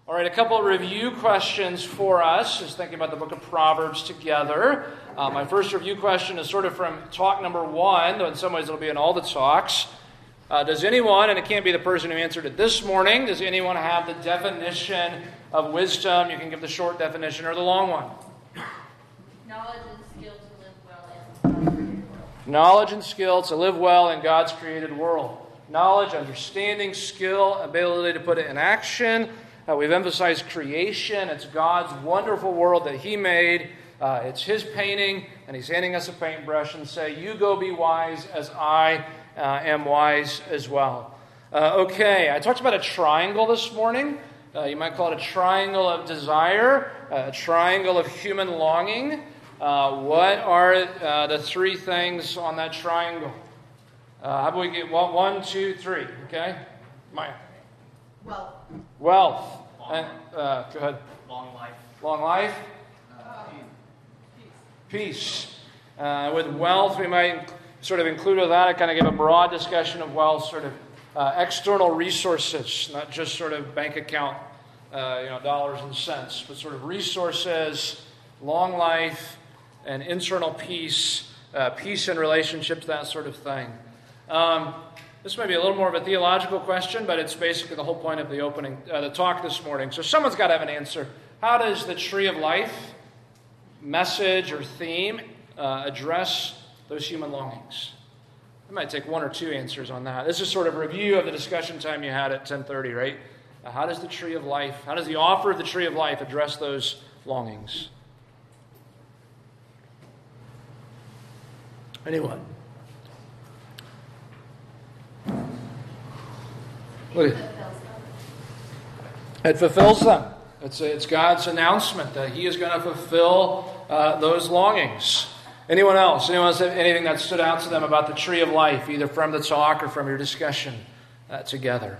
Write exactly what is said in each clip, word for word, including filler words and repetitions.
All right, a couple of review questions for us, just thinking about the book of Proverbs together. Uh, my first review question is sort of from talk number one, though in some ways it'll be in all the talks. Uh, does anyone, and it can't be the person who answered it this morning, does anyone have the definition of wisdom? You can give the short definition or the long one. Knowledge and skill to live well in God's created world. Knowledge and skill to live well in God's created world. Knowledge, understanding, skill, ability to put it in action. Uh, we've emphasized creation. It's God's wonderful world that He made. Uh, it's His painting, and He's handing us a paintbrush and say, you go be wise as I uh, am wise as well. Uh, okay, I talked about a triangle this morning. Uh, you might call it a triangle of desire, uh, a triangle of human longing. Uh, what are uh, the three things on that triangle? Uh, how about we get one, one, two, three? Okay, Maya. Wealth. Wealth. And, uh, go ahead. Long life. Long life. Uh, Peace. Uh, with wealth, we might sort of include with that. I kind of give a broad discussion of wealth, sort of uh, external resources, not just sort of bank account, uh, you know, dollars and cents, but sort of resources, long life, and internal peace, uh, peace in relationships, that sort of thing. Um, This may be a little more of a theological question, but it's basically the whole point of the opening, uh, the talk this morning. So someone's got to have an answer. How does the tree of life message or theme uh, address those human longings? I might take one or two answers on that. This is sort of a review of the discussion time you had at ten thirty, right? Uh, how does the tree of life, how does the offer of the tree of life address those longings? Anyone? Look at it. It fulfills them. It's, it's God's announcement that He is going to fulfill uh, those longings. Anyone else? Anyone else have anything that stood out to them about the tree of life, either from the talk or from your discussion uh, together?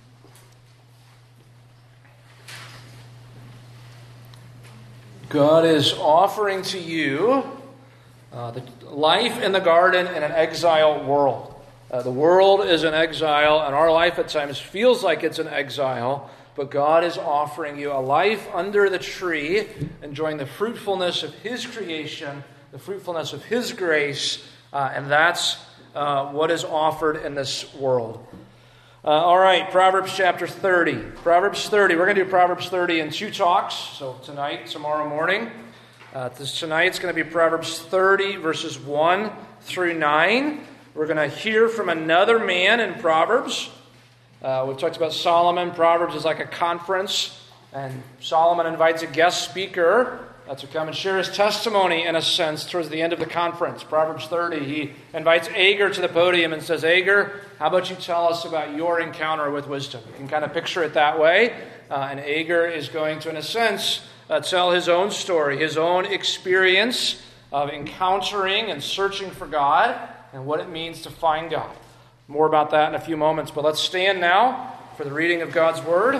God is offering to you uh, the life in the garden in an exile world. Uh, the world is an exile, and our life at times feels like it's an exile, but God is offering you a life under the tree, enjoying the fruitfulness of His creation, the fruitfulness of His grace, uh, and that's uh, what is offered in this world. Uh, all right, Proverbs chapter thirty. Proverbs thirty. We're going to do Proverbs thirty in two talks, so tonight, tomorrow morning. Uh, this, tonight it's going to be Proverbs thirty, verses one through nine. We're going to hear from another man in Proverbs. Uh, we've talked about Solomon. Proverbs is like a conference, and Solomon invites a guest speaker uh, to come and share his testimony, in a sense, towards the end of the conference. Proverbs thirty, he invites Agur to the podium and says, Agur, how about you tell us about your encounter with wisdom? You can kind of picture it that way. Uh, and Agur is going to, in a sense, uh, tell his own story, his own experience of encountering and searching for God, and what it means to find God. More about that in a few moments, but let's stand now for the reading of God's Word.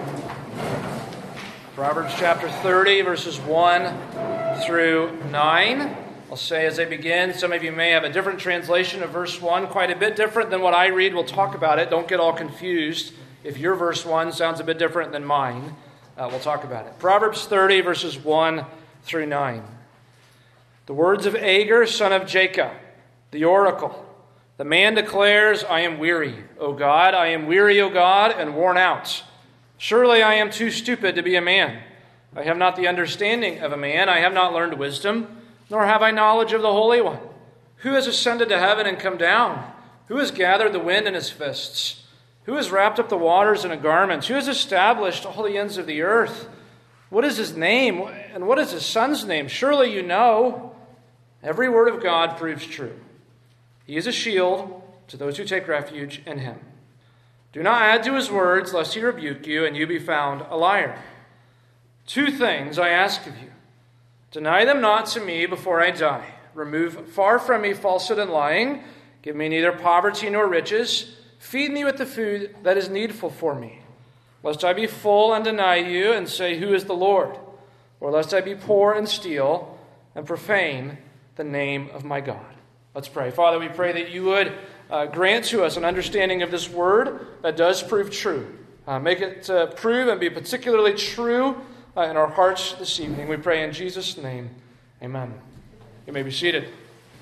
Proverbs chapter thirty, verses one through nine. I'll say as I begin, some of you may have a different translation of verse one, quite a bit different than what I read. We'll talk about it. Don't get all confused. If your verse one sounds a bit different than mine, uh, we'll talk about it. Proverbs thirty, verses one through nine. The words of Agur, son of Jacob, the oracle. The man declares, I am weary, O God, I am weary, O God, and worn out. Surely I am too stupid to be a man. I have not the understanding of a man. I have not learned wisdom, nor have I knowledge of the Holy One. Who has ascended to heaven and come down? Who has gathered the wind in his fists? Who has wrapped up the waters in a garment? Who has established all the ends of the earth? What is his name, and what is his son's name? Surely you know. Every word of God proves true. He is a shield to those who take refuge in Him. Do not add to His words, lest He rebuke you, and you be found a liar. Two things I ask of you. Deny them not to me before I die. Remove far from me falsehood and lying. Give me neither poverty nor riches. Feed me with the food that is needful for me. Lest I be full and deny you, and say, Who is the Lord? Or lest I be poor and steal, and profane the name of my God. Let's pray. Father, we pray that you would uh, grant to us an understanding of this word that does prove true. Uh, make it uh, prove and be particularly true uh, in our hearts this evening. We pray in Jesus' name. Amen. You may be seated.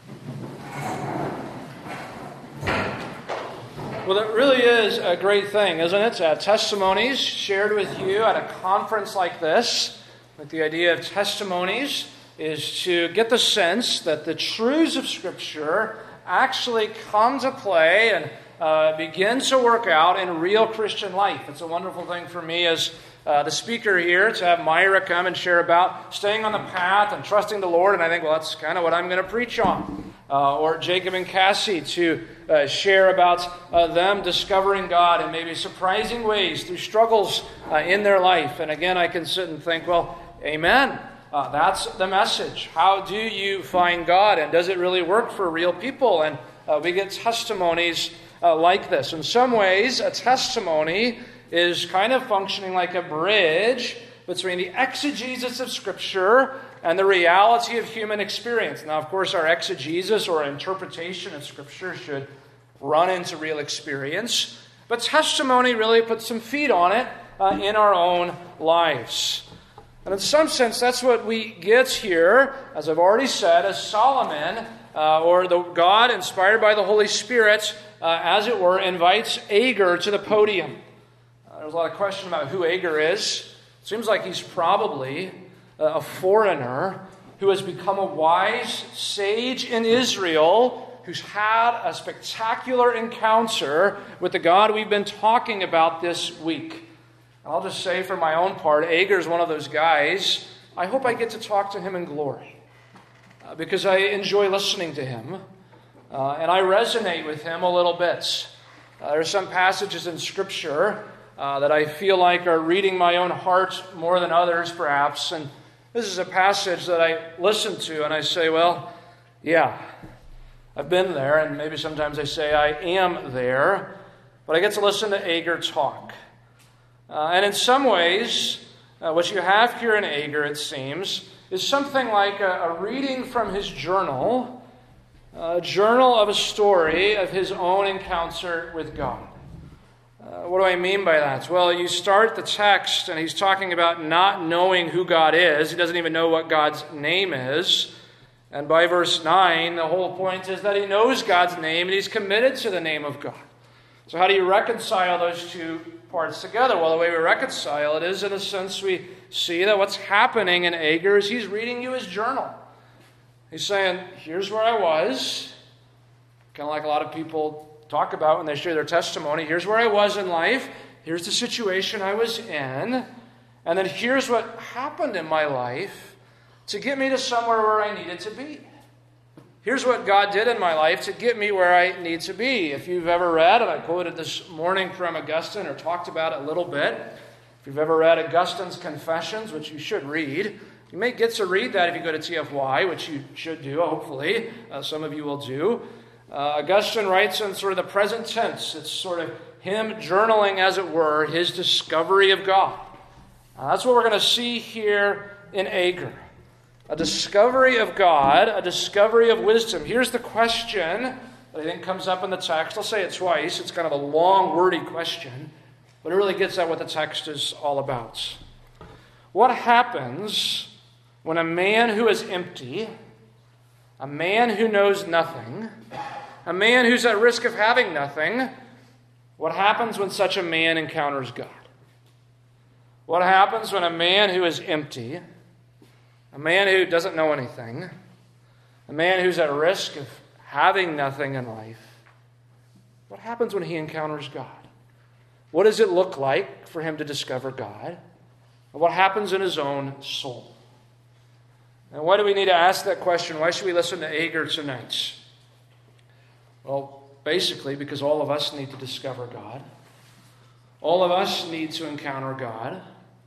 Well, it really is a great thing, isn't it? To have testimonies shared with you at a conference like this. With the idea of testimonies is to get the sense that the truths of Scripture actually come to play and uh, begin to work out in real Christian life. It's a wonderful thing for me as uh, the speaker here to have Myra come and share about staying on the path and trusting the Lord. And I think, well, that's kind of what I'm going to preach on. Uh, or Jacob and Cassie to uh, share about uh, them discovering God in maybe surprising ways through struggles uh, in their life. And again, I can sit and think, well, amen. Uh, that's the message. How do you find God? And does it really work for real people? And uh, we get testimonies uh, like this. In some ways, a testimony is kind of functioning like a bridge between the exegesis of Scripture and the reality of human experience. Now, of course, our exegesis or interpretation of Scripture should run into real experience. But testimony really puts some feet on it uh, in our own lives. And in some sense, that's what we get here, as I've already said, as Solomon, uh, or the God inspired by the Holy Spirit, uh, as it were, invites Agur to the podium. Uh, there's a lot of question about who Agur is. It seems like he's probably a foreigner who has become a wise sage in Israel, who's had a spectacular encounter with the God we've been talking about this week. I'll just say for my own part, Agur is one of those guys. I hope I get to talk to him in glory uh, because I enjoy listening to him uh, and I resonate with him a little bit. Uh, there are some passages in Scripture uh, that I feel like are reading my own heart more than others, perhaps. And this is a passage that I listen to and I say, well, yeah, I've been there, and maybe sometimes I say I am there, but I get to listen to Agur talk. Uh, and in some ways, uh, what you have here in Agur, it seems, is something like a, a reading from his journal, a journal of a story of his own encounter with God. Uh, what do I mean by that? Well, you start the text, and he's talking about not knowing who God is. He doesn't even know what God's name is. And by verse nine, the whole point is that he knows God's name, and he's committed to the name of God. So how do you reconcile those two parts together? Well, the way we reconcile it is, in a sense, we see that what's happening in Agur is he's reading you his journal. He's saying, here's where I was. Kind of like a lot of people talk about when they share their testimony. Here's where I was in life. Here's the situation I was in. And then here's what happened in my life to get me to somewhere where I needed to be. Here's what God did in my life to get me where I need to be. If you've ever read, and I quoted this morning from Augustine or talked about it a little bit. If you've ever read Augustine's Confessions, which you should read, you may get to read that if you go to T F Y, which you should do, hopefully. Uh, some of you will do. Uh, Augustine writes in sort of the present tense. It's sort of him journaling, as it were, his discovery of God. Uh, that's what we're going to see here in Agur. A discovery of God, a discovery of wisdom. Here's the question that I think comes up in the text. I'll say it twice. It's kind of a long, wordy question, but it really gets at what the text is all about. What happens when a man who is empty, a man who knows nothing, a man who's at risk of having nothing, what happens when such a man encounters God? What happens when a man who is empty, a man who doesn't know anything, a man who's at risk of having nothing in life, what happens when he encounters God? What does it look like for him to discover God? And what happens in his own soul? And why do we need to ask that question? Why should we listen to Agur tonight? Well, basically because all of us need to discover God. All of us need to encounter God.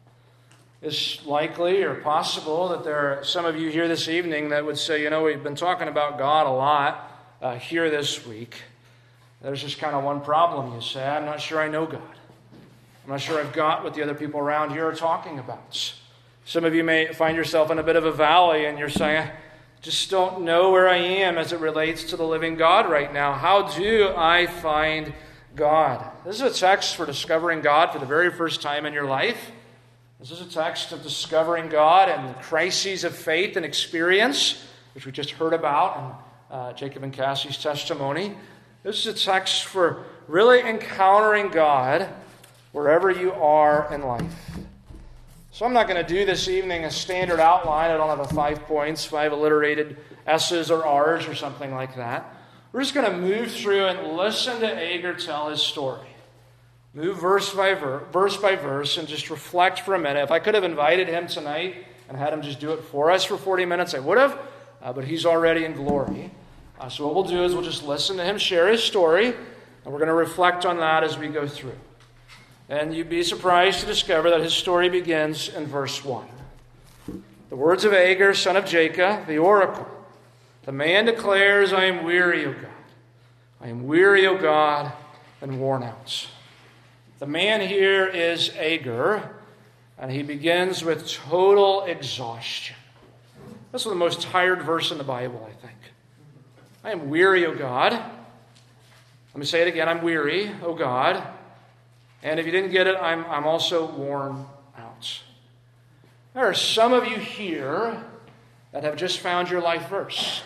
It's likely or possible that there are some of you here this evening that would say, you know, we've been talking about God a lot uh, here this week. There's just kind of one problem, you say. I'm not sure I know God. I'm not sure I've got what the other people around here are talking about. Some of you may find yourself in a bit of a valley and you're saying, I just don't know where I am as it relates to the living God right now. How do I find God. This is a text for discovering God for the very first time in your life. This is a text of discovering God and the crises of faith and experience, which we just heard about in uh, Jacob and Cassie's testimony. This is a text for really encountering God wherever you are in life. So I'm not going to do this evening a standard outline. I don't have a five points, five alliterated S's or R's or something like that. We're just going to move through and listen to Agur tell his story. Move verse by verse, verse by verse, and just reflect for a minute. If I could have invited him tonight and had him just do it for us for forty minutes, I would have, uh, but he's already in glory. Uh, so what we'll do is we'll just listen to him share his story, and we're going to reflect on that as we go through. And you'd be surprised to discover that his story begins in verse one. The words of Agur, son of Jacob, the oracle. The man declares, I am weary, O God. I am weary, O God, and worn out. The man here is Agur, and he begins with total exhaustion. This is the most tired verse in the Bible, I think. I am weary, O God. Let me say it again. I'm weary, O God. And if you didn't get it, I'm, I'm also worn out. There are some of you here that have just found your life verse.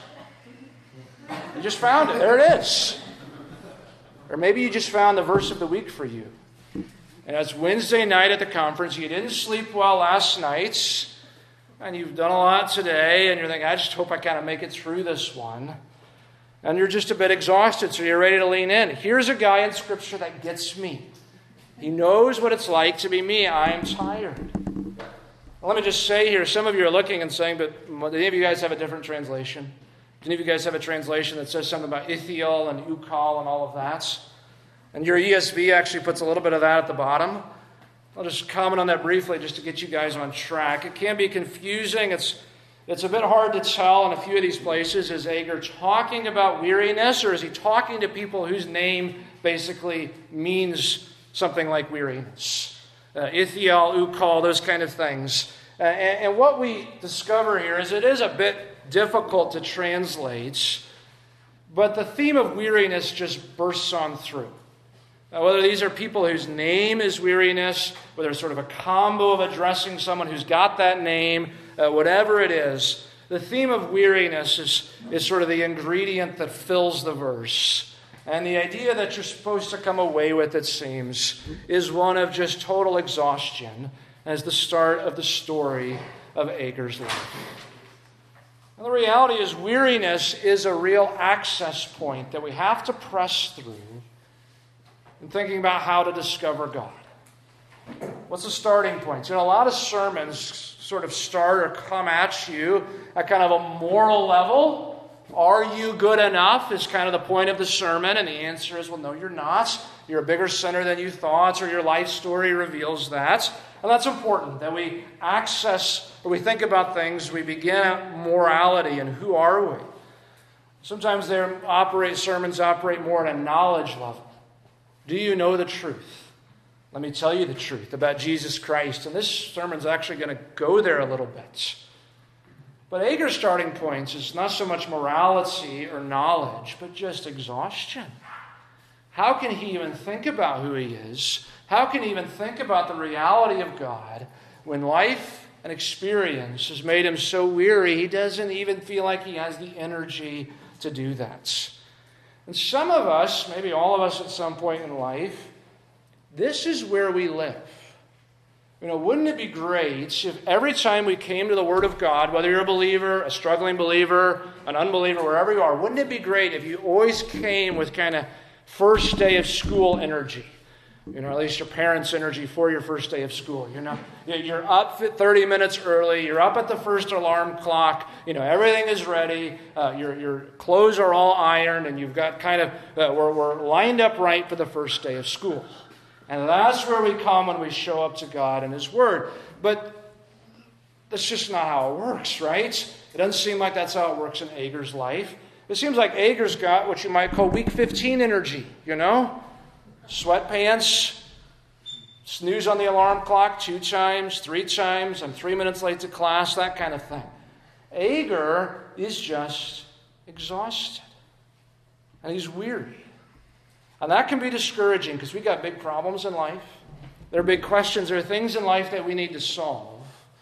You just found it. There it is. Or maybe you just found the verse of the week for you. And it's Wednesday night at the conference. You didn't sleep well last night. And you've done a lot today. And you're thinking, I just hope I kind of make it through this one. And you're just a bit exhausted, so you're ready to lean in. Here's a guy in Scripture that gets me. He knows what it's like to be me. I'm tired. Well, let me just say here, some of you are looking and saying, but do any of you guys have a different translation? Do any of you guys have a translation that says something about Ithiel and Ukal and all of that? And your E S V actually puts a little bit of that at the bottom. I'll just comment on that briefly just to get you guys on track. It can be confusing. It's, it's a bit hard to tell in a few of these places. Is Agur talking about weariness, or is he talking to people whose name basically means something like weariness? Uh, Ithiel, Ukal, those kind of things. Uh, and, and what we discover here is it is a bit difficult to translate, but the theme of weariness just bursts on through. Uh, whether these are people whose name is weariness, whether it's sort of a combo of addressing someone who's got that name, uh, whatever it is, the theme of weariness is, is sort of the ingredient that fills the verse. And the idea that you're supposed to come away with, it seems, is one of just total exhaustion as the start of the story of Agur's life. And the reality is weariness is a real access point that we have to press through in thinking about how to discover God. What's the starting point? You know, a lot of sermons sort of start or come at you at kind of a moral level. Are you good enough is kind of the point of the sermon, and the answer is, well, no, you're not. You're a bigger sinner than you thought, or your life story reveals that. And that's important, that we access, or we think about things, we begin at morality and who are we. Sometimes their operate sermons operate more at a knowledge level. Do you know the truth? Let me tell you the truth about Jesus Christ. And this sermon's actually going to go there a little bit. But Agur's starting point is not so much morality or knowledge, but just exhaustion. How can he even think about who he is? How can he even think about the reality of God when life and experience has made him so weary he doesn't even feel like he has the energy to do that? And some of us, maybe all of us at some point in life, this is where we live. You know, wouldn't it be great if every time we came to the Word of God, whether you're a believer, a struggling believer, an unbeliever, wherever you are, wouldn't it be great if you always came with kind of first day of school energy? You know, at least your parents' energy for your first day of school. You know, you're up thirty minutes early. You're up at the first alarm clock. You know, everything is ready. Uh, your your clothes are all ironed, and you've got kind of uh, we're we're lined up right for the first day of school. And that's where we come when we show up to God and His Word. But that's just not how it works, right? It doesn't seem like that's how it works in Agur's life. It seems like Agur's got what you might call week fifteen energy, you know? Sweatpants, snooze on the alarm clock two times, three times, I'm three minutes late to class, that kind of thing. Agur is just exhausted. And he's weary. And that can be discouraging because we got big problems in life. There are big questions. There are things in life that we need to solve.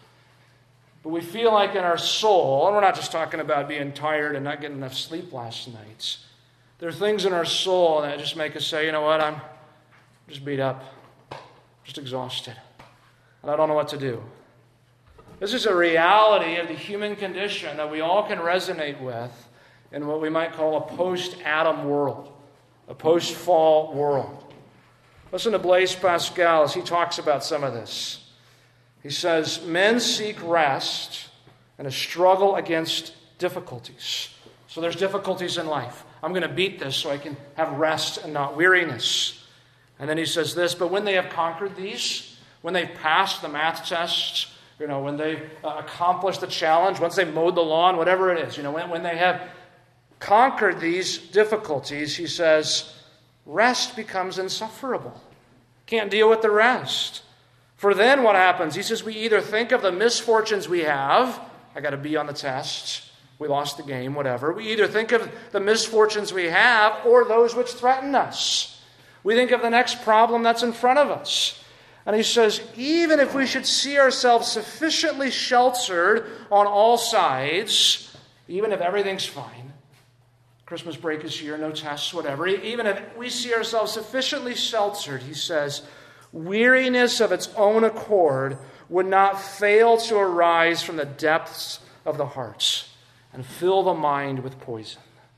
But we feel like in our soul, and we're not just talking about being tired and not getting enough sleep last night. There are things in our soul that just make us say, you know what, I'm just beat up, just exhausted, and I don't know what to do. This is a reality of the human condition that we all can resonate with in what we might call a post-Adam world, a post-fall world. Listen to Blaise Pascal as he talks about some of this. He says, men seek rest in a struggle against difficulties. So there's difficulties in life. I'm going to beat this so I can have rest and not weariness. And then he says this, but when they have conquered these, when they've passed the math tests, you know, when they've uh, accomplished the challenge, once they've mowed the lawn, whatever it is, you know, when, when they have conquered these difficulties, he says, rest becomes insufferable. Can't deal with the rest. For then what happens? He says, we either think of the misfortunes we have, I got to be on the test, we lost the game, whatever. We either think of the misfortunes we have or those which threaten us. We think of the next problem that's in front of us. And he says, even if we should see ourselves sufficiently sheltered on all sides, even if everything's fine, Christmas break is here, no tests, whatever, even if we see ourselves sufficiently sheltered, he says, weariness of its own accord would not fail to arise from the depths of the hearts and fill the mind with poison.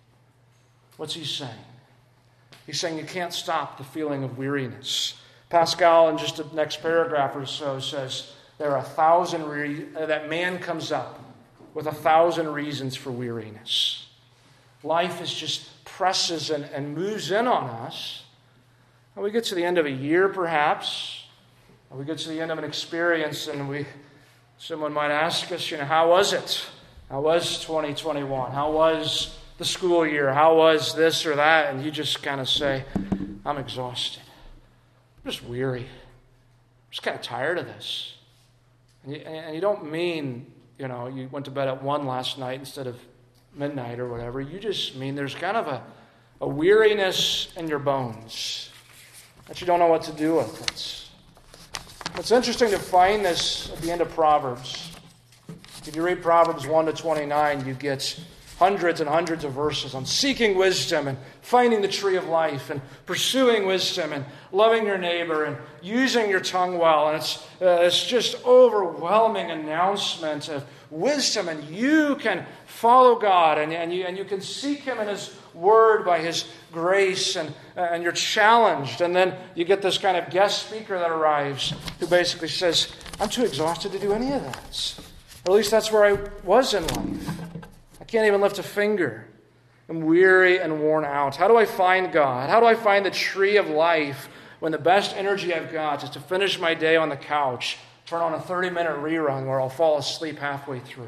What's he saying? He's saying you can't stop the feeling of weariness. Pascal, in just the next paragraph or so, says there are a thousand re- that man comes up with a thousand reasons for weariness. Life is just presses and, and moves in on us. And we get to the end of a year, perhaps. And we get to the end of an experience, and we, someone might ask us, you know, how was it? How was twenty twenty-one? How was the school year? How was this or that? And you just kind of say, I'm exhausted. I'm just weary. I'm just kind of tired of this. And you, and you don't mean, you know, you went to bed at one last night instead of midnight or whatever. You just mean there's kind of a, a weariness in your bones that you don't know what to do with it. It's interesting to find this at the end of Proverbs. If you read Proverbs one to twenty-nine, you get hundreds and hundreds of verses on seeking wisdom and finding the tree of life and pursuing wisdom and loving your neighbor and using your tongue well. And it's, uh, it's just overwhelming announcement of wisdom, and you can follow God and, and, you, and you can seek Him in His Word by His grace, and, and you're challenged. And then you get this kind of guest speaker that arrives who basically says, I'm too exhausted to do any of that. Or at least that's where I was in life. I can't even lift a finger. I'm weary and worn out. How do I find God? How do I find the tree of life when the best energy I've got is to finish my day on the couch, turn on a thirty-minute rerun where I'll fall asleep halfway through?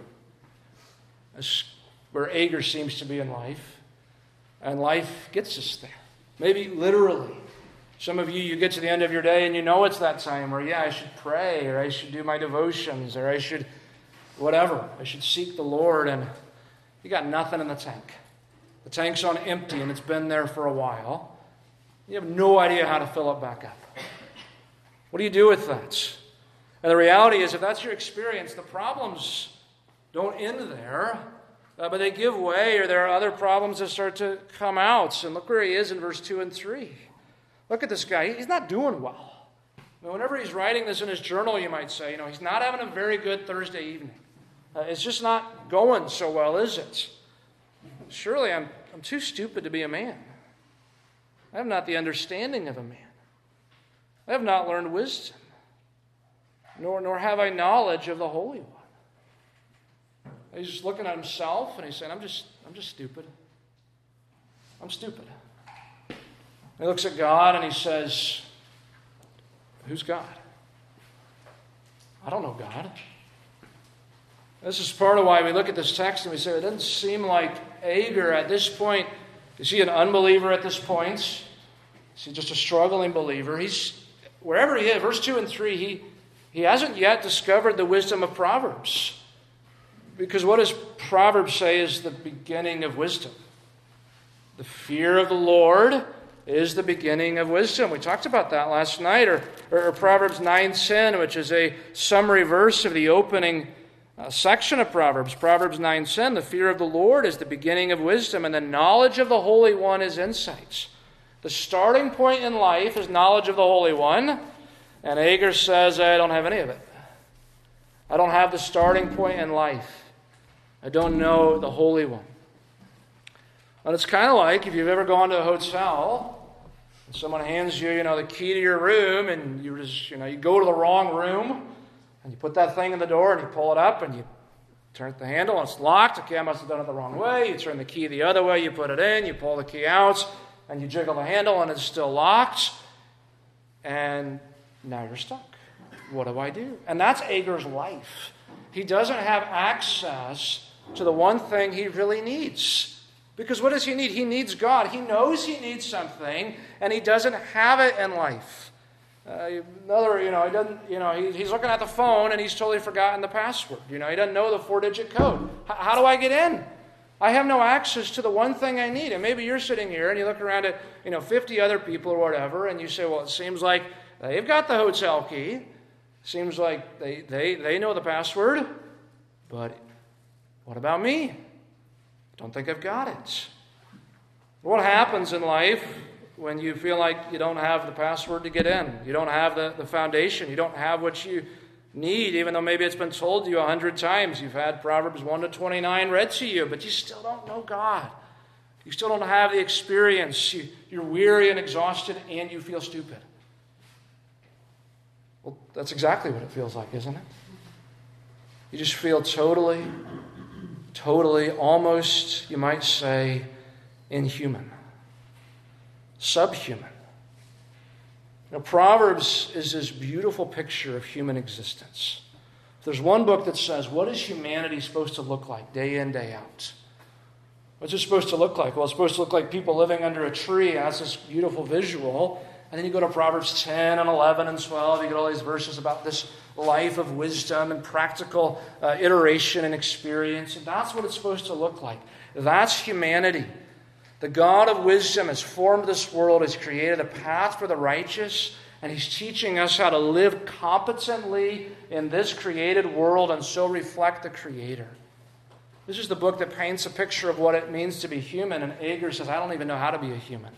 That's where Ager seems to be in life. And life gets us there. Maybe literally. Some of you, you get to the end of your day and you know it's that time where, yeah, I should pray, or I should do my devotions, or I should whatever. I should seek the Lord, and you got nothing in the tank. The tank's on empty, and it's been there for a while. You have no idea how to fill it back up. What do you do with that? And the reality is, if that's your experience, the problems don't end there, uh, but they give way, or there are other problems that start to come out. And look where he is in verse two and three. Look at this guy. He's not doing well. I mean, whenever he's writing this in his journal, you might say, you know, he's not having a very good Thursday evening. Uh, it's just not going so well, is it? Surely I'm, I'm too stupid to be a man. I have not the understanding of a man. I have not learned wisdom, nor, nor have I knowledge of the Holy One. He's just looking at himself and he's saying, I'm just, I'm just stupid. I'm stupid. And he looks at God and he says, who's God? I don't know God. This is part of why we look at this text and we say, it doesn't seem like Ager at this point. Is he an unbeliever at this point? Is he just a struggling believer? He's, wherever he is, verse two and three, he, he hasn't yet discovered the wisdom of Proverbs. Because what does Proverbs say is the beginning of wisdom? The fear of the Lord is the beginning of wisdom. We talked about that last night. Or, or, or Proverbs nine ten, which is a summary verse of the opening uh, section of Proverbs. Proverbs nine ten, the fear of the Lord is the beginning of wisdom, and the knowledge of the Holy One is insight. The starting point in life is knowledge of the Holy One. And Agur says, I don't have any of it. I don't have the starting point in life. I don't know the Holy One. And it's kind of like if you've ever gone to a hotel and someone hands you, you know, the key to your room, and you just, you know, you go to the wrong room and you put that thing in the door and you pull it up and you turn the handle and it's locked. Okay, I must have done it the wrong way. You turn the key the other way, you put it in, you pull the key out, and you jiggle the handle and it's still locked. And now you're stuck. What do I do? And that's Agur's life. He doesn't have access to the one thing he really needs. Because what does he need? He needs God. He knows he needs something, and he doesn't have it in life. Uh, another, you know, he doesn't. You know, he, he's looking at the phone, and he's totally forgotten the password. You know, he doesn't know the four-digit code. H- how do I get in? I have no access to the one thing I need. And maybe you're sitting here, and you look around at, you know, fifty other people or whatever, and you say, well, it seems like they've got the hotel key. Seems like they they they know the password, but what about me? Don't think I've got it. What happens in life when you feel like you don't have the password to get in? You don't have the, the foundation. You don't have what you need, even though maybe it's been told to you a hundred times. You've had Proverbs one to twenty-nine read to you, but you still don't know God. You still don't have the experience. You, you're weary and exhausted, and you feel stupid. Well, that's exactly what it feels like, isn't it? You just feel totally... Totally, almost, you might say, inhuman. Subhuman. Now, Proverbs is this beautiful picture of human existence. There's one book that says, what is humanity supposed to look like day in, day out? What's it supposed to look like? Well, it's supposed to look like people living under a tree. That's this beautiful visual. And then you go to Proverbs ten and eleven and twelve. You get all these verses about this life of wisdom and practical uh, iteration and experience. And that's what it's supposed to look like. That's humanity. The God of wisdom has formed this world, has created a path for the righteous, and he's teaching us how to live competently in this created world and so reflect the Creator. This is the book that paints a picture of what it means to be human, and Agur says, I don't even know how to be a human.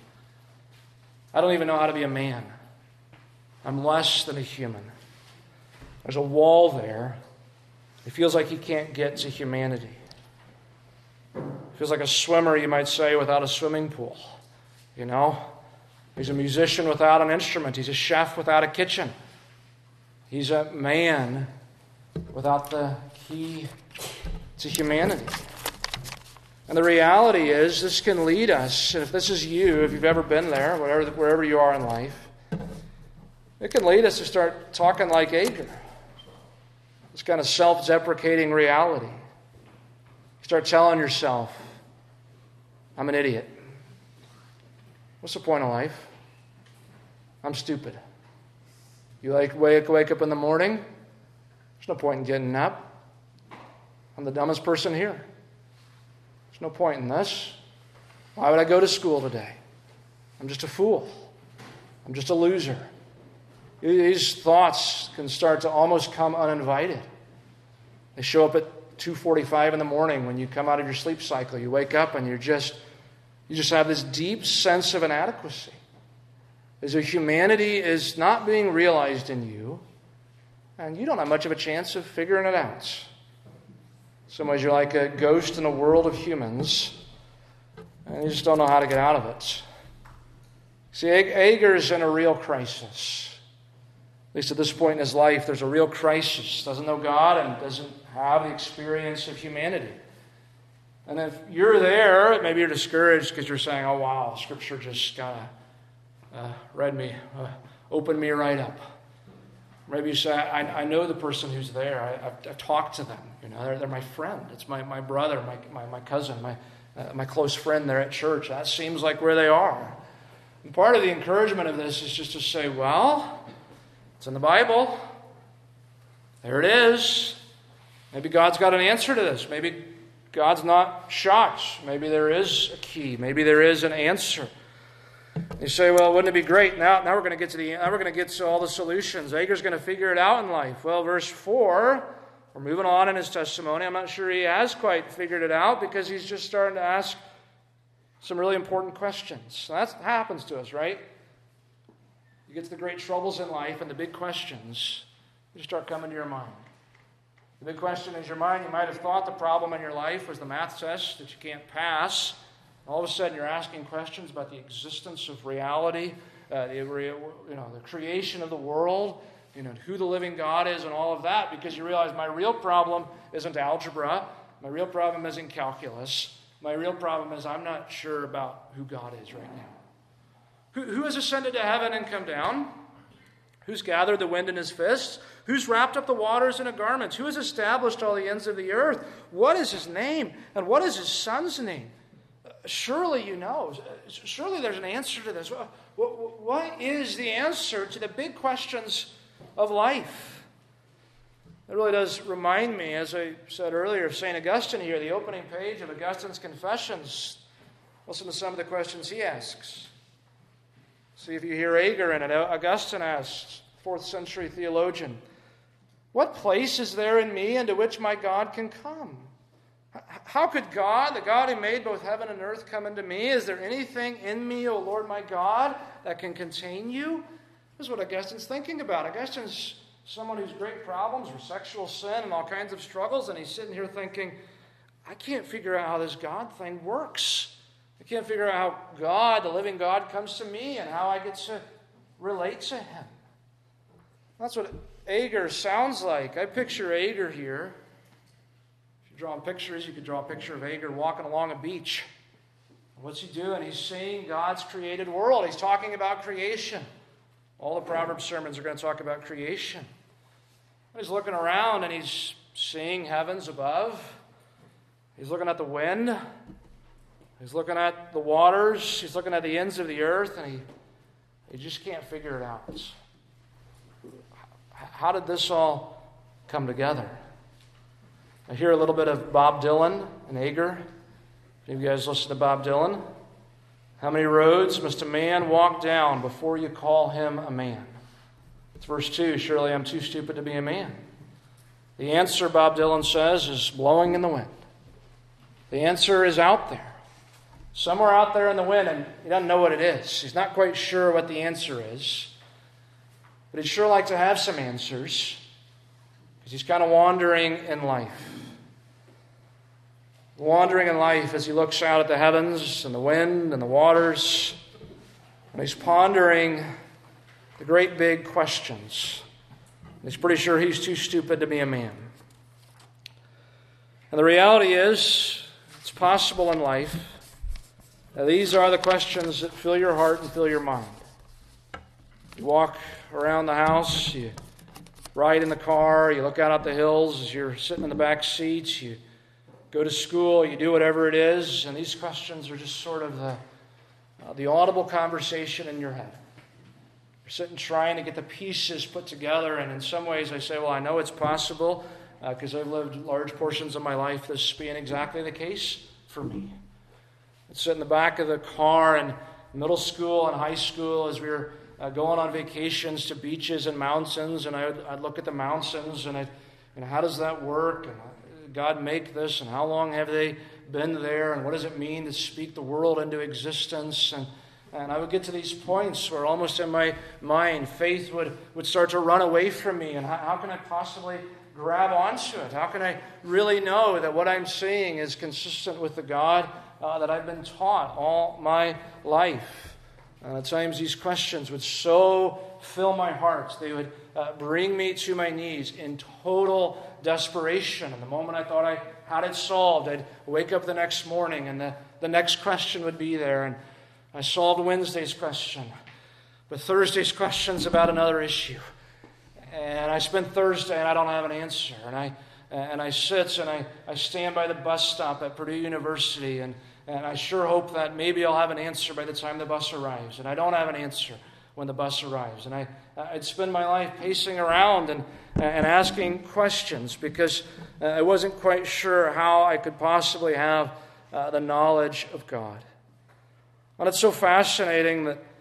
I don't even know how to be a man. I'm less than a human. There's a wall there. It feels like he can't get to humanity. It feels like a swimmer, you might say, without a swimming pool. You know? He's a musician without an instrument. He's a chef without a kitchen. He's a man without the key to humanity. And the reality is, this can lead us, and if this is you, if you've ever been there, wherever, wherever you are in life, it can lead us to start talking like Agur. This kind of self-deprecating reality. You start telling yourself, I'm an idiot. What's the point of life? I'm stupid. You like wake, wake up in the morning? There's no point in getting up. I'm the dumbest person here. There's no point in this. Why would I go to school today? I'm just a fool. I'm just a loser. These thoughts can start to almost come uninvited. They show up at two forty-five in the morning when you come out of your sleep cycle. You wake up and you're just, you just have this deep sense of inadequacy. As though humanity is not being realized in you, and you don't have much of a chance of figuring it out. In some ways, you're like a ghost in a world of humans, and you just don't know how to get out of it. See, Agur is in a real crisis. At least at this point in his life, there's a real crisis. Doesn't know God and doesn't have the experience of humanity. And if you're there, maybe you're discouraged because you're saying, oh, wow, Scripture just kind of uh, read me, uh, opened me right up. Maybe you say, I, I know the person who's there. I, I've, I've talked to them. You know, they're, they're my friend. It's my, my brother, my, my, my cousin, my, uh, my close friend there at church. That seems like where they are. And part of the encouragement of this is just to say, well, it's in the Bible. There it is. Maybe God's got an answer to this. Maybe God's not shocked. Maybe there is a key. Maybe there is an answer. You say, well, wouldn't it be great? Now, now we're going to get to the now we're going to get to all the solutions. Agar's going to figure it out in life. Well, verse four, we're moving on in his testimony. I'm not sure he has quite figured it out because he's just starting to ask some really important questions. That happens to us, right? You get to the great troubles in life and the big questions just start coming to your mind. The big question is your mind. You might have thought the problem in your life was the math test that you can't pass. All of a sudden, you're asking questions about the existence of reality, uh, the, you know, the creation of the world, you know, who the living God is, and all of that, because you realize my real problem isn't algebra. My real problem isn't calculus. My real problem is I'm not sure about who God is right now. Who, who has ascended to heaven and come down? Who's gathered the wind in his fists? Who's wrapped up the waters in a garment? Who has established all the ends of the earth? What is his name? And what is his son's name? Surely you know. Surely there's an answer to this. What is the answer to the big questions of life? It really does remind me, as I said earlier, of Saint Augustine here, the opening page of Augustine's Confessions. Listen to some of the questions he asks. See if you hear Agar in it. Augustine asks, fourth century theologian, what place is there in me into which my God can come? How could God, the God who made both heaven and earth, come into me? Is there anything in me, O Lord my God, that can contain you? This is what Augustine's thinking about. Augustine's someone whose great problems were sexual sin and all kinds of struggles, and he's sitting here thinking, I can't figure out how this God thing works. I can't figure out how God, the living God, comes to me and how I get to relate to him. That's what Agar sounds like. I picture Agar here. Drawing pictures, you could draw a picture of Agar walking along a beach. What's he doing? He's seeing God's created world. He's talking about creation. All the Proverbs sermons are going to talk about creation. He's looking around and he's seeing heavens above. He's looking at the wind. He's looking at the waters. He's looking at the ends of the earth, and he, he just can't figure it out. How did this all come together? I hear a little bit of Bob Dylan and Agar. Any of you guys listen to Bob Dylan? How many roads must a man walk down before you call him a man? It's verse two. Surely I'm too stupid to be a man. The answer, Bob Dylan says, is blowing in the wind. The answer is out there. Somewhere out there in the wind, and he doesn't know what it is. He's not quite sure what the answer is. But he'd sure like to have some answers, because he's kind of wandering in life. Wandering in life as he looks out at the heavens and the wind and the waters. And he's pondering the great big questions. And he's pretty sure he's too stupid to be a man. And the reality is, it's possible in life. Now, these are the questions that fill your heart and fill your mind. You walk around the house, you ride in the car, you look out at the hills as you're sitting in the back seats, you go to school, you do whatever it is, and these questions are just sort of the, uh, the audible conversation in your head. You're sitting trying to get the pieces put together, and in some ways I say, well, I know it's possible because uh, I've lived large portions of my life this being exactly the case for me. I'd sit in the back of the car in middle school and high school as we were uh, going on vacations to beaches and mountains, and I'd, I'd look at the mountains and I'd, you know, how does that work? And God make this, and how long have they been there, and what does it mean to speak the world into existence? And, and I would get to these points where almost in my mind, faith would, would start to run away from me, and how, how can I possibly grab onto it? How can I really know that what I'm seeing is consistent with the God uh, that I've been taught all my life? And at times these questions would so fill my heart. They would uh, bring me to my knees in total desperation. And the moment I thought I had it solved, I'd wake up the next morning and the, the next question would be there. And I solved Wednesday's question. But Thursday's question's about another issue. And I spend Thursday and I don't have an answer. And I and I sit and I, I stand by the bus stop at Purdue University and And I sure hope that maybe I'll have an answer by the time the bus arrives. And I don't have an answer when the bus arrives. And I, I'd spend my life pacing around and, and asking questions because I wasn't quite sure how I could possibly have uh, the knowledge of God. And it's so fascinating that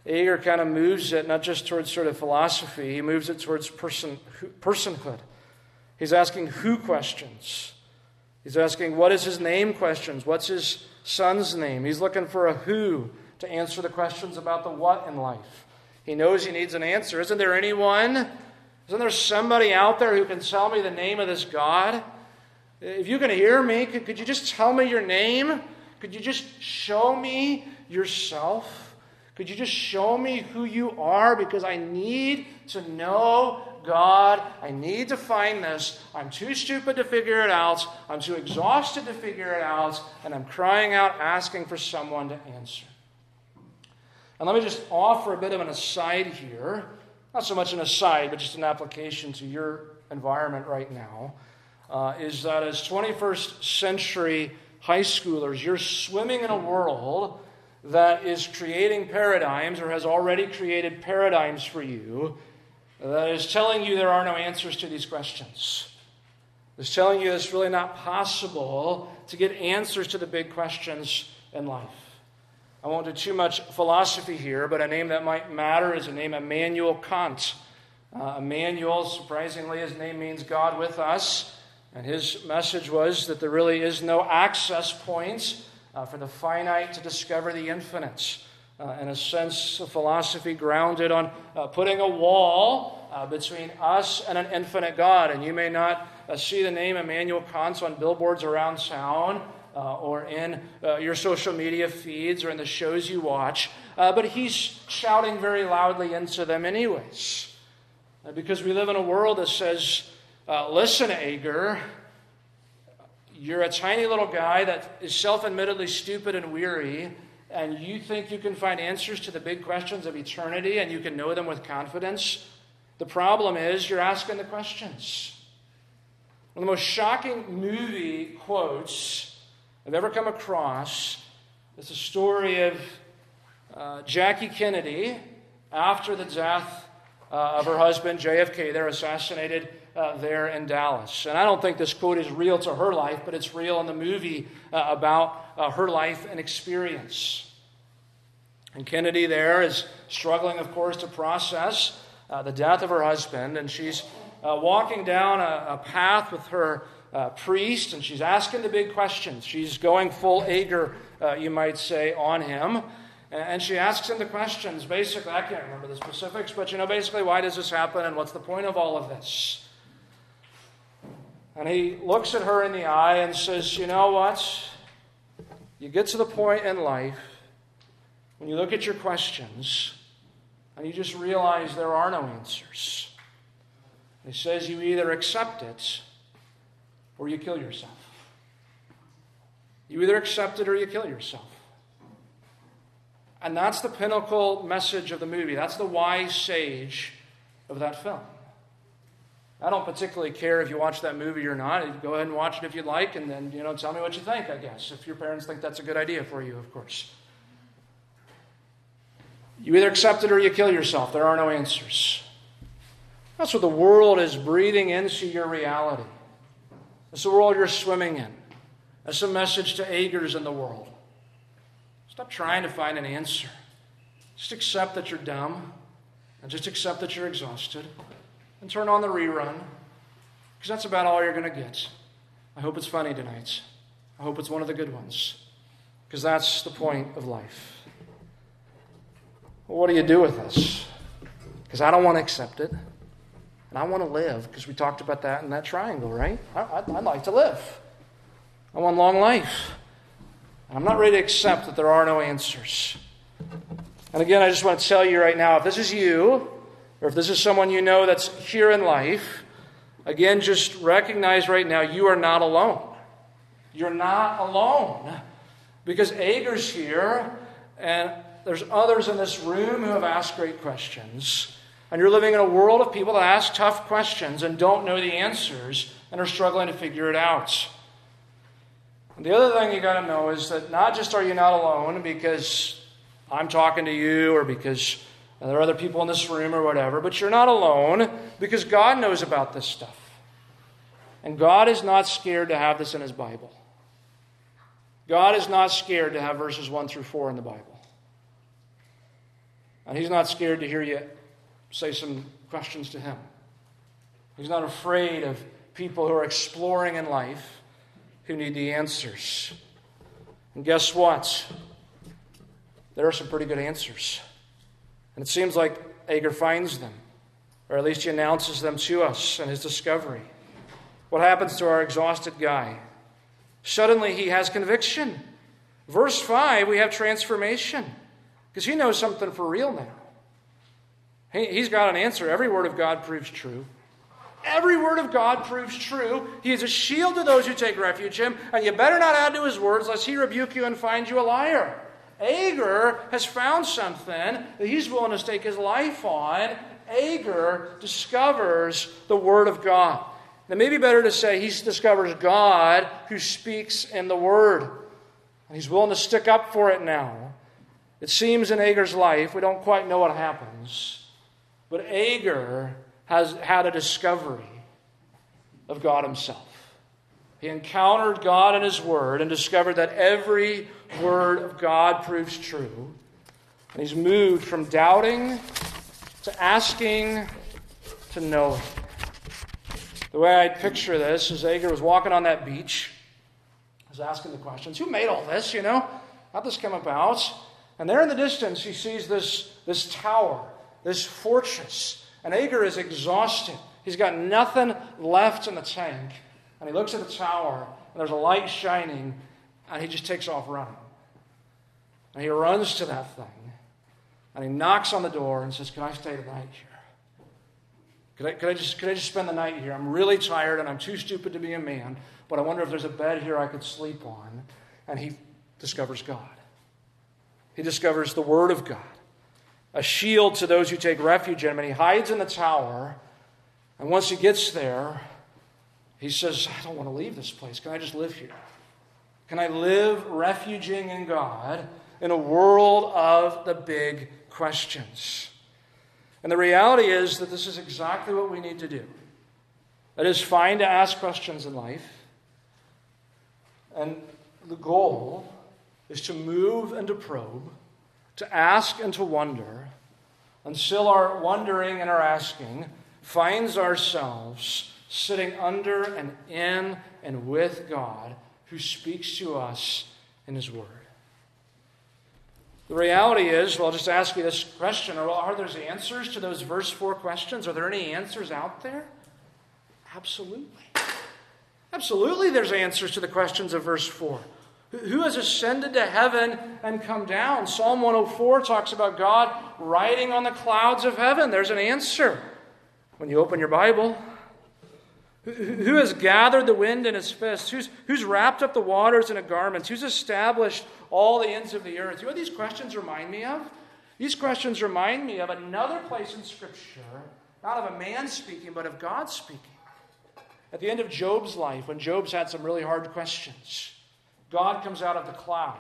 Agur kind of moves it not just towards sort of philosophy, he moves it towards person, personhood. He's asking who questions. He's asking what is his name questions. What's his son's name? He's looking for a who to answer the questions about the what in life. He knows he needs an answer. Isn't there anyone? Isn't there somebody out there who can tell me the name of this God? If you can hear me, could, could you just tell me your name? Could you just show me yourself? Could you just show me who you are? Because I need to know God. I need to find this. I'm too stupid to figure it out. I'm too exhausted to figure it out. And I'm crying out, asking for someone to answer. And let me just offer a bit of an aside here. Not so much an aside, but just an application to your environment right now. Uh, is that as twenty-first century high schoolers, you're swimming in a world that is creating paradigms or has already created paradigms for you that is telling you there are no answers to these questions. It's telling you it's really not possible to get answers to the big questions in life. I won't do too much philosophy here, but a name that might matter is a name Immanuel Kant. Uh, Immanuel, surprisingly, his name means God with us. And his message was that there really is no access points uh, for the finite to discover the infinite. Uh, in a sense, a philosophy grounded on uh, putting a wall uh, between us and an infinite God. And you may not uh, see the name Immanuel Kant on billboards around town uh, or in uh, your social media feeds or in the shows you watch, uh, but he's shouting very loudly into them anyways. Uh, because we live in a world that says, uh, listen, Agur, you're a tiny little guy that is self-admittedly stupid and weary, and you think you can find answers to the big questions of eternity and you can know them with confidence. The problem is you're asking the questions. One of the most shocking movie quotes I've ever come across is the story of uh, Jackie Kennedy after the death uh, of her husband, J F K. They're assassinated uh, there in Dallas. And I don't think this quote is real to her life, but it's real in the movie uh, about uh, her life and experience. And Kennedy there is struggling, of course, to process uh, the death of her husband. And she's uh, walking down a, a path with her uh, priest, and she's asking the big questions. She's going full Agur, uh, you might say, on him. And she asks him the questions. Basically, I can't remember the specifics, but, you know, basically, why does this happen and what's the point of all of this? And he looks at her in the eye and says, you know what? You get to the point in life when you look at your questions and you just realize there are no answers. He says you either accept it or you kill yourself. You either accept it or you kill yourself. And that's the pinnacle message of the movie. That's the wise sage of that film. I don't particularly care if you watch that movie or not. Go ahead and watch it if you'd like, and then, you know, tell me what you think, I guess. If your parents think that's a good idea for you, of course. You either accept it or you kill yourself. There are no answers. That's what the world is breathing into your reality. That's the world you're swimming in. That's the message to Agurs in the world. Stop trying to find an answer. Just accept that you're dumb, and just accept that you're exhausted, and turn on the rerun, because that's about all you're going to get. I hope it's funny tonight. I hope it's one of the good ones, because that's the point of life. Well, what do you do with this? Because I don't want to accept it, and I want to live, because we talked about that in that triangle, right? I, I'd, I'd like to live. I want long life. And I'm not ready to accept that there are no answers. And again, I just want to tell you right now, if this is you, or if this is someone you know that's here in life, again, just recognize right now you are not alone. You're not alone. Because Agur's here, and there's others in this room who have asked great questions. And you're living in a world of people that ask tough questions and don't know the answers and are struggling to figure it out. And the other thing you got to know is that not just are you not alone because I'm talking to you or because there are other people in this room or whatever, but you're not alone because God knows about this stuff. And God is not scared to have this in His Bible. God is not scared to have verses one through four in the Bible. And he's not scared to hear you say some questions to him. He's not afraid of people who are exploring in life who need the answers. And guess what? There are some pretty good answers. And it seems like Agur finds them, or at least he announces them to us in his discovery. What happens to our exhausted guy? Suddenly he has conviction. Verse five, we have transformation. Because he knows something for real now. He, he's got an answer. Every word of God proves true. Every word of God proves true. He is a shield to those who take refuge in him, and you better not add to his words, lest he rebuke you and find you a liar. Agur has found something that he's willing to stake his life on. Agur discovers the Word of God. It may be better to say he discovers God who speaks in the Word. And he's willing to stick up for it now. It seems in Agur's life, we don't quite know what happens, but Agur has had a discovery of God himself. He encountered God in his Word and discovered that every word of God proves true. And he's moved from doubting to asking to knowing. The way I picture this is Agur was walking on that beach. He was asking the questions. Who made all this, you know? How'd this come about? And there in the distance, he sees this, this tower, this fortress. And Agur is exhausted. He's got nothing left in the tank. And he looks at the tower, and there's a light shining, and he just takes off running. And he runs to that thing, and he knocks on the door and says, "Can I stay the night here? Could I, could I just, could I just spend the night here? I'm really tired, and I'm too stupid to be a man, but I wonder if there's a bed here I could sleep on." And he discovers God. He discovers the Word of God, a shield to those who take refuge in him, and he hides in the tower. And once he gets there, he says, "I don't want to leave this place. Can I just live here? Can I live refuging in God in a world of the big questions?" And the reality is that this is exactly what we need to do. It is fine to ask questions in life. And the goal is to move and to probe, to ask and to wonder, until our wondering and our asking finds ourselves sitting under and in and with God who speaks to us in his Word. The reality is, well, I'll just ask you this question. Are, are there answers to those verse four questions? Are there any answers out there? Absolutely. Absolutely there's answers to the questions of verse four. Who has ascended to heaven and come down? Psalm one oh four talks about God riding on the clouds of heaven. There's an answer when you open your Bible. Who has gathered the wind in his fist? Who's, who's wrapped up the waters in a garment? Who's established all the ends of the earth? You know what these questions remind me of? These questions remind me of another place in Scripture, not of a man speaking, but of God speaking. At the end of Job's life, when Job's had some really hard questions, God comes out of the cloud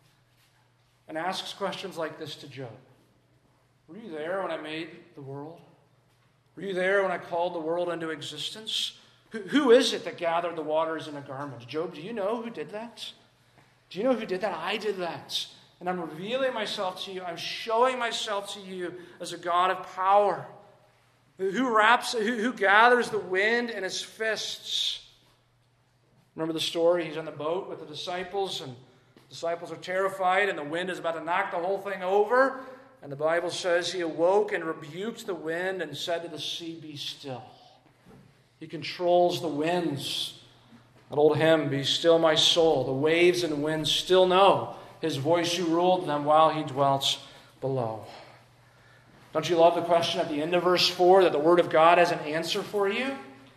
and asks questions like this to Job. Were you there when I made the world? Were you there when I called the world into existence? Who, who is it that gathered the waters in a garment? Job, do you know who did that? Do you know who did that? I did that. And I'm revealing myself to you. I'm showing myself to you as a God of power. Who wraps, who, who gathers the wind in his fists? Remember the story? He's on the boat with the disciples, and the disciples are terrified, and the wind is about to knock the whole thing over. And the Bible says he awoke and rebuked the wind and said to the sea, "Be still." He controls the winds. That old hymn, "Be still my soul." The waves and winds still know his voice who ruled them while he dwelt below. Don't you love the question at the end of verse four that the Word of God has an answer for you?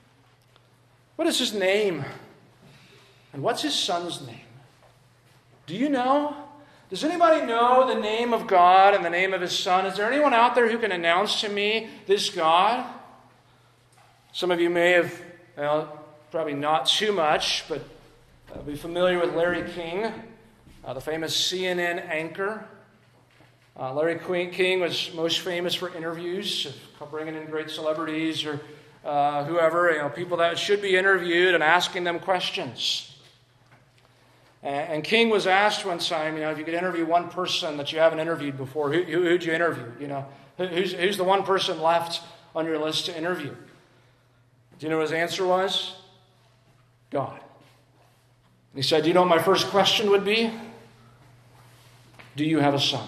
What is his name? And what's his son's name? Do you know? Does anybody know the name of God and the name of his Son? Is there anyone out there who can announce to me this God? Some of you may have, well, probably not too much, but uh, be familiar with Larry King, uh, the famous C N N anchor. Uh, Larry King was most famous for interviews, of bringing in great celebrities or uh, whoever, you know, people that should be interviewed and asking them questions. And King was asked one time, you know, if you could interview one person that you haven't interviewed before, who, who, who'd you interview? You know, who's, who's the one person left on your list to interview? Do you know what his answer was? God. And he said, do you know what my first question would be? Do you have a son?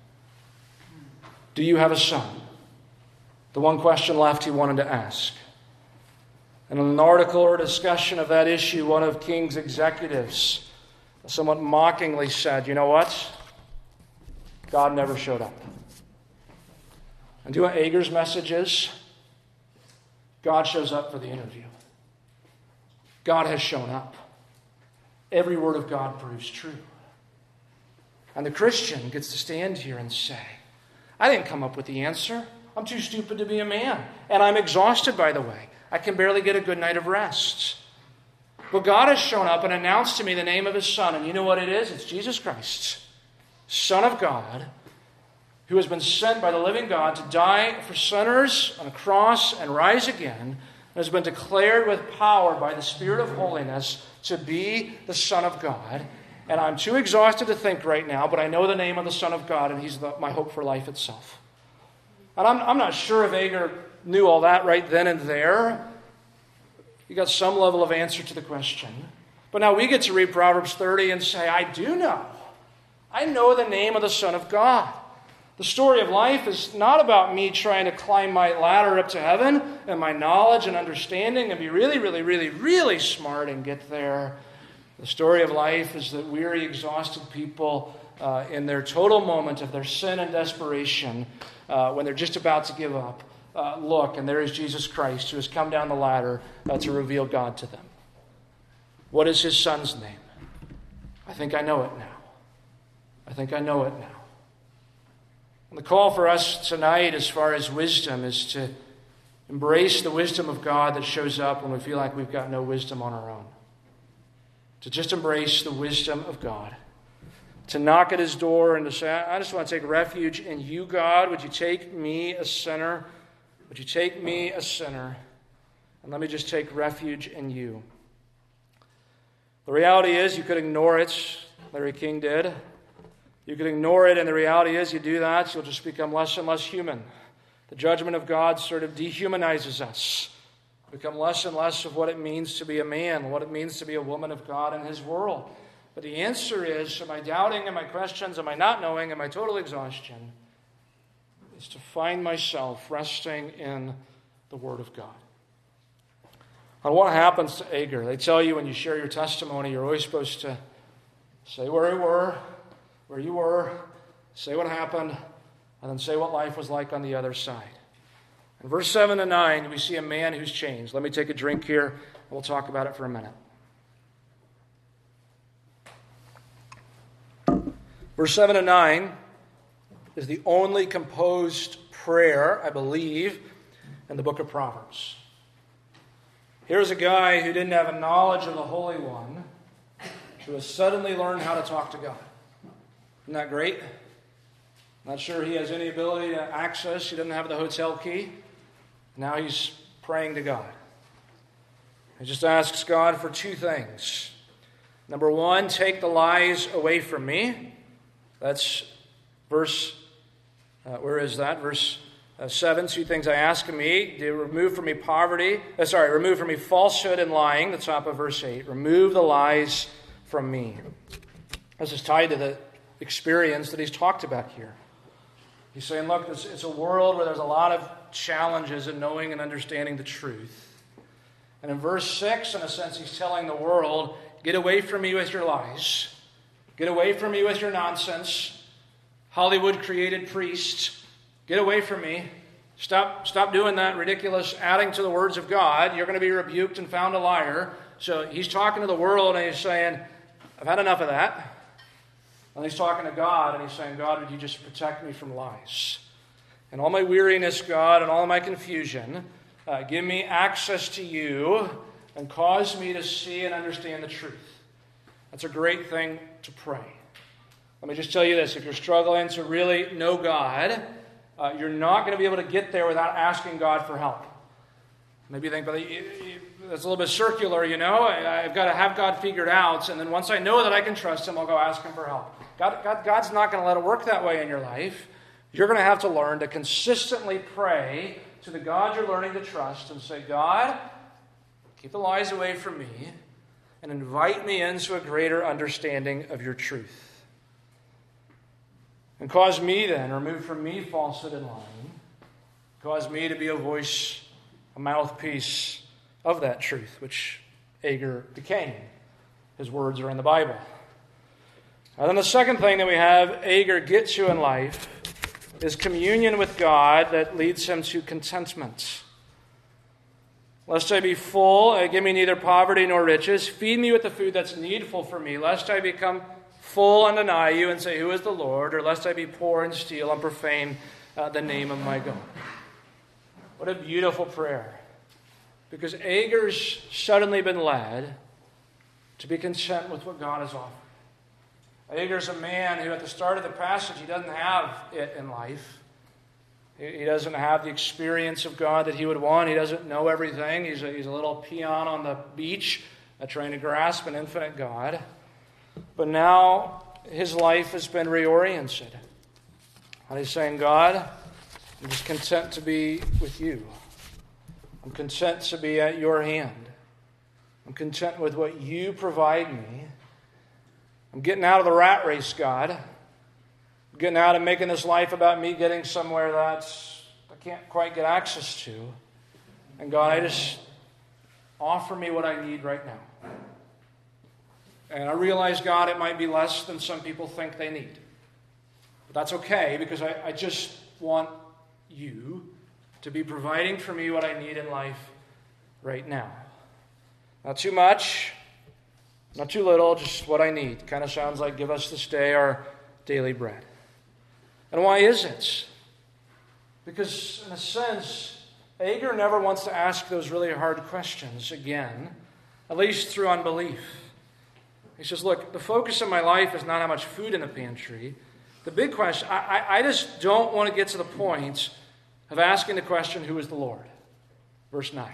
Do you have a son? The one question left he wanted to ask. And in an article or discussion of that issue, one of King's executives somewhat mockingly said, you know what? God never showed up. And do you know what Ager's message is? God shows up for the interview. God has shown up. Every word of God proves true. And the Christian gets to stand here and say, I didn't come up with the answer. I'm too stupid to be a man. And I'm exhausted, by the way. I can barely get a good night of rest. But God has shown up and announced to me the name of His Son. And you know what it is? It's Jesus Christ, Son of God, who has been sent by the living God to die for sinners on a cross and rise again, and has been declared with power by the Spirit of holiness to be the Son of God. And I'm too exhausted to think right now, but I know the name of the Son of God, and He's the, my hope for life itself. And I'm, I'm not sure if Ager knew all that right then and there. You got some level of answer to the question. But now we get to read Proverbs thirty and say, I do know. I know the name of the Son of God. The story of life is not about me trying to climb my ladder up to heaven and my knowledge and understanding and be really, really, really, really smart and get there. The story of life is that weary, exhausted people uh, in their total moment of their sin and desperation, uh, when they're just about to give up, uh, look, and there is Jesus Christ who has come down the ladder uh, to reveal God to them. What is His Son's name? I think I know it now. I think I know it now. And the call for us tonight as far as wisdom is to embrace the wisdom of God that shows up when we feel like we've got no wisdom on our own. To just embrace the wisdom of God. To knock at His door and to say, I just want to take refuge in You, God. Would You take me, a sinner? Would You take me, a sinner? And let me just take refuge in You. The reality is you could ignore it. Larry King did. You could ignore it, and the reality is you do that, you'll just become less and less human. The judgment of God sort of dehumanizes us. Become less and less of what it means to be a man, what it means to be a woman of God in His world. But the answer is, am I doubting? Am I questions? Am I not knowing? Am I total exhaustion? Is to find myself resting in the Word of God. And what happens to Ager? They tell you when you share your testimony, you're always supposed to say where you were, where you were, say what happened, and then say what life was like on the other side. In verse seven to nine, we see a man who's changed. Let me take a drink here, and we'll talk about it for a minute. Verse seven to nine is the only composed prayer, I believe, in the book of Proverbs. Here's a guy who didn't have a knowledge of the Holy One, who has suddenly learned how to talk to God. Isn't that great? Not sure he has any ability to access. He doesn't have the hotel key. Now he's praying to God. He just asks God for two things. Number one, take the lies away from me. That's verse, uh, where is that? Verse uh, seven. Two things I ask of me. To remove from me poverty. Uh, sorry, remove from me falsehood and lying. The top of verse eight. Remove the lies from me. This is tied to the experience that he's talked about here. He's saying, look, it's, it's a world where there's a lot of challenges in knowing and understanding the truth. And in verse six, in a sense, he's telling the world, get away from me with your lies. Get away from me with your nonsense. Hollywood-created priest. Get away from me. Stop, stop doing that ridiculous adding to the words of God. You're going to be rebuked and found a liar. So he's talking to the world and he's saying, I've had enough of that. And he's talking to God, and he's saying, God, would you just protect me from lies? And all my weariness, God, and all my confusion, uh, give me access to You and cause me to see and understand the truth. That's a great thing to pray. Let me just tell you this. If you're struggling to really know God, uh, you're not going to be able to get there without asking God for help. Maybe you think, but it's a little bit circular, you know. I, I've got to have God figured out, and then once I know that I can trust Him, I'll go ask Him for help. God, God, God's not going to let it work that way in your life. You're going to have to learn to consistently pray to the God you're learning to trust and say, God, keep the lies away from me and invite me into a greater understanding of your truth. And cause me then, remove from me falsehood and lying. Cause me to be a voice, a mouthpiece of that truth, which Agur became. His words are in the Bible. And then the second thing that we have Agur get to in life is communion with God that leads him to contentment. Lest I be full, uh, give me neither poverty nor riches. Feed me with the food that's needful for me, lest I become full and deny you and say, who is the Lord? Or lest I be poor and steal and profane uh, the name of my God. What a beautiful prayer. Because Agur's suddenly been led to be content with what God has offered. Agur's a man who at the start of the passage, he doesn't have it in life. He doesn't have the experience of God that he would want. He doesn't know everything. He's a, he's a little peon on the beach uh, trying to grasp an infinite God. But now his life has been reoriented. And he's saying, God, I'm just content to be with you. I'm content to be at your hand. I'm content with what you provide me. I'm getting out of the rat race, God. I'm getting out of making this life about me getting somewhere that I can't quite get access to. And God, I just offer me what I need right now. And I realize, God, it might be less than some people think they need. But that's okay, because I, I just want you to be providing for me what I need in life right now. Not too much, not too little, just what I need. Kind of sounds like give us this day our daily bread. And why is it? Because in a sense, Agur never wants to ask those really hard questions again, at least through unbelief. He says, look, the focus of my life is not how much food in the pantry. The big question, I, I, I just don't want to get to the point of asking the question, who is the Lord? Verse nine.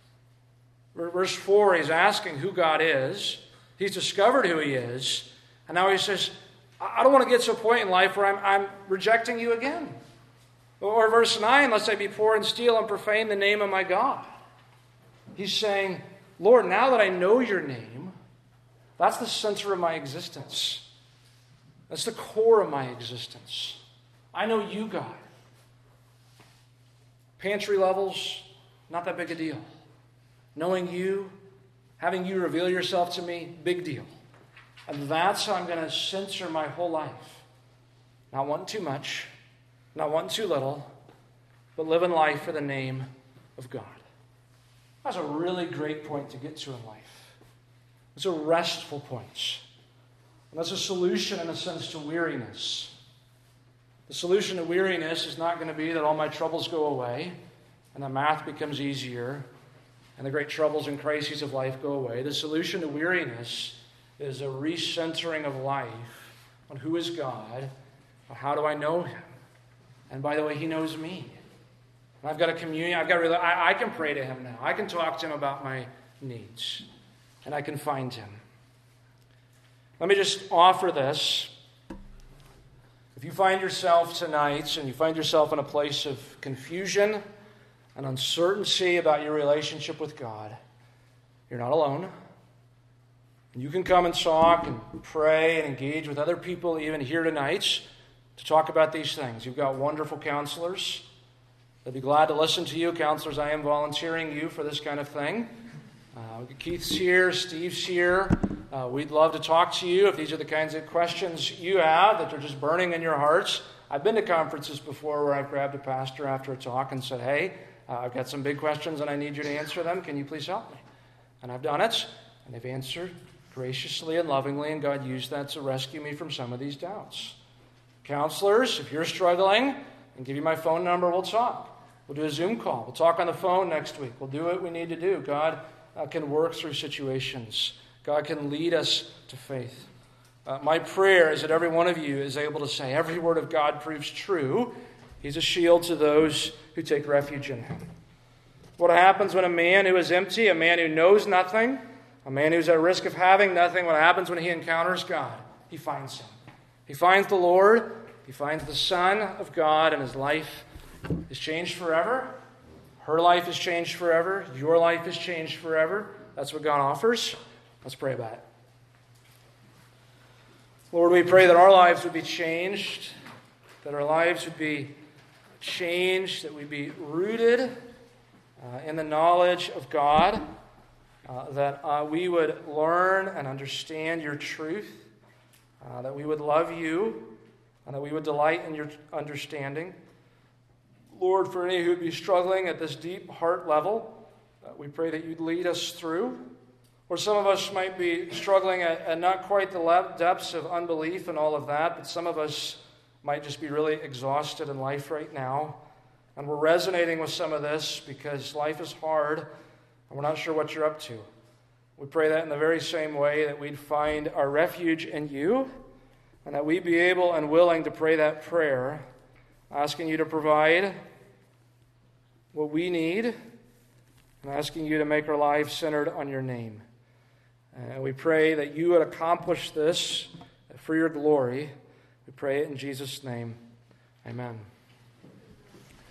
Verse four, he's asking who God is. He's discovered who he is. And now he says, I don't want to get to a point in life where I'm, I'm rejecting you again. Or verse nine, lest I be poor and steal and profane the name of my God. He's saying, Lord, now that I know your name, that's the center of my existence. That's the core of my existence. I know you, God. Pantry levels, not that big a deal. Knowing you, having you reveal yourself to me, big deal. And that's how I'm going to center my whole life. Not wanting too much, not wanting too little, but living life for the name of God. That's a really great point to get to in life. It's a restful point. And that's a solution, in a sense, to weariness. The solution to weariness is not going to be that all my troubles go away and that math becomes easier and the great troubles and crises of life go away. The solution to weariness is a recentering of life on who is God, on how do I know him. And by the way, he knows me. And I've got a communion. I've got to really, I, I can pray to him now. I can talk to him about my needs. And I can find him. Let me just offer this. If you find yourself tonight and you find yourself in a place of confusion and uncertainty about your relationship with God, you're not alone. You can come and talk and pray and engage with other people even here tonight to talk about these things. You've got wonderful counselors. They'll be glad to listen to you. Counselors, I am volunteering you for this kind of thing. Uh, Keith's here, Steve's here. Uh, we'd love to talk to you if these are the kinds of questions you have that are just burning in your hearts. I've been to conferences before where I've grabbed a pastor after a talk and said, hey, uh, I've got some big questions and I need you to answer them. Can you please help me? And I've done it, and they've answered graciously and lovingly, and God used that to rescue me from some of these doubts. Counselors, if you're struggling, and give you my phone number, we'll talk. We'll do a Zoom call. We'll talk on the phone next week. We'll do what we need to do. God uh, can work through situations. God can lead us to faith. Uh, my prayer is that every one of you is able to say, every word of God proves true. He's a shield to those who take refuge in him. What happens when a man who is empty, a man who knows nothing, a man who's at risk of having nothing, what happens when he encounters God? He finds him. He finds the Lord, he finds the Son of God, and his life is changed forever. Her life is changed forever. Your life is changed forever. That's what God offers. Let's pray about it. Lord, we pray that our lives would be changed, that our lives would be changed, that we'd be rooted uh, in the knowledge of God, uh, that uh, we would learn and understand your truth, uh, that we would love you, and that we would delight in your understanding. Lord, for any who would be struggling at this deep heart level, uh, we pray that you'd lead us through. Or some of us might be struggling at, at not quite the depths of unbelief and all of that, but some of us might just be really exhausted in life right now. And we're resonating with some of this because life is hard and we're not sure what you're up to. We pray that in the very same way that we'd find our refuge in you and that we'd be able and willing to pray that prayer, asking you to provide what we need and asking you to make our lives centered on your name. And we pray that you would accomplish this for your glory. We pray it in Jesus' name. Amen.